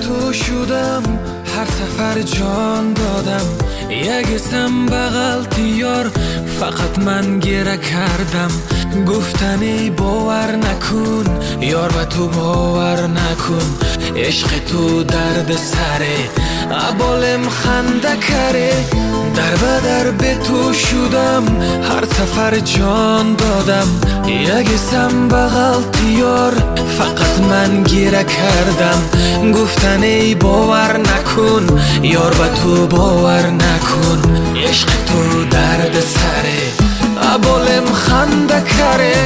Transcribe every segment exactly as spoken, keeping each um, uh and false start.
تو شدم، هر سفر جان دادم. یک اسم بغل دیار، فقط من گره کردم. گفتنی باور نکن یار، و تو باور نکن. عشق تو درد سره، ابالم خنده کره. در بدر به تو شدم، هر سفر جان دادم. یک اسم بغل دیار، فقط من گیره کردم. گفتنی باور نکن یار، و تو باور نکن. عشق تو درد سره، ابالم خنده کره.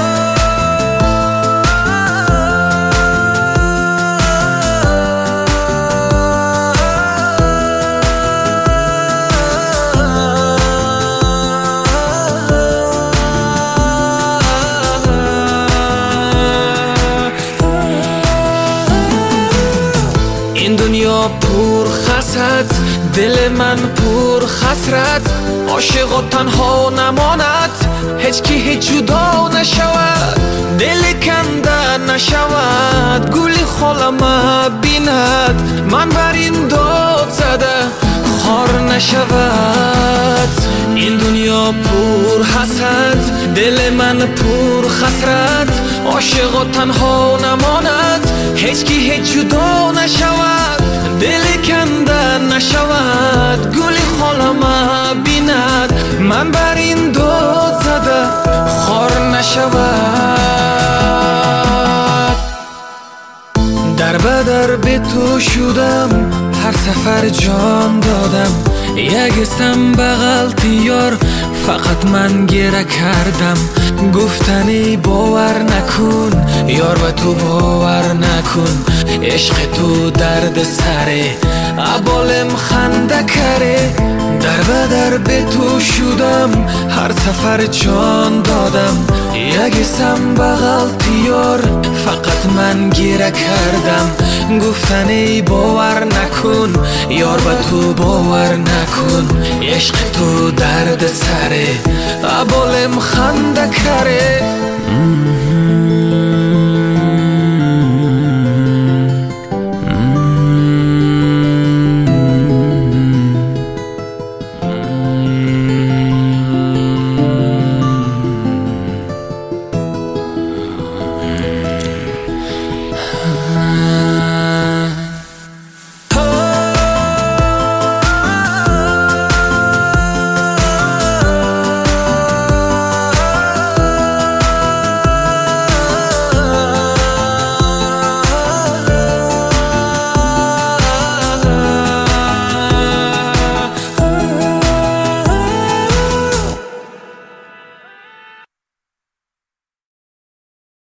این دنیا پر خست، دل من پر خسرت. عاشق تنها نماند، هیچ کی هیچ جدا نشود. دل کنده نشود، گلی خالم بیند. من بر این داد زده خار نشود. این دنیا پر حسد، دل من پر خسرت. عاشق تنها نماند، هیچ کی هیچ جدا نشود. دل کنده نشود، گلی خالم بیند. من بر این داد زده خار نشود. در بدر به تو شدم، هر سفر جان دادم. یک اسم بغل دیار، فقط من گره کردم. گفتنی باور نکن یار، و تو باور نکن. عشق تو درد سره، ابالم خنده کره. در بدر به تو شدم، هر سفر جان دادم. یک اسم بغل دیار، فقط من گیره کردم. گفتنی باور نکن یار، و تو باور نکن. عشق تو درد سره، ابالم خنده کره.